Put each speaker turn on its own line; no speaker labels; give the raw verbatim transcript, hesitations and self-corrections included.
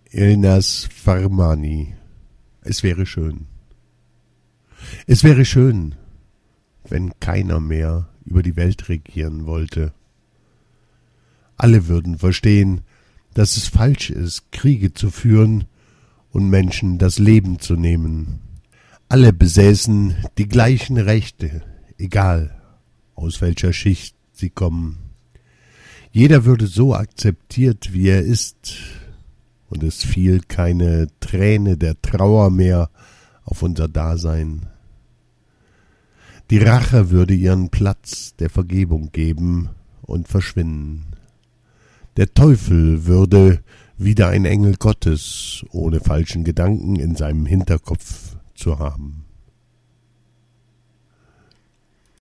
Elnas Farmani. Es wäre schön. Es wäre schön, wenn keiner mehr über die Welt regieren wollte. Alle würden verstehen, dass es falsch ist, Kriege zu führen und Menschen das Leben zu nehmen. Alle besäßen die gleichen Rechte, egal aus welcher Schicht sie kommen. Jeder würde so akzeptiert, wie er ist, und es fiel keine Träne der Trauer mehr auf unser Dasein. Die Rache würde ihren Platz der Vergebung geben und verschwinden. Der Teufel würde wieder ein Engel Gottes ohne falschen Gedanken in seinem Hinterkopf zu haben.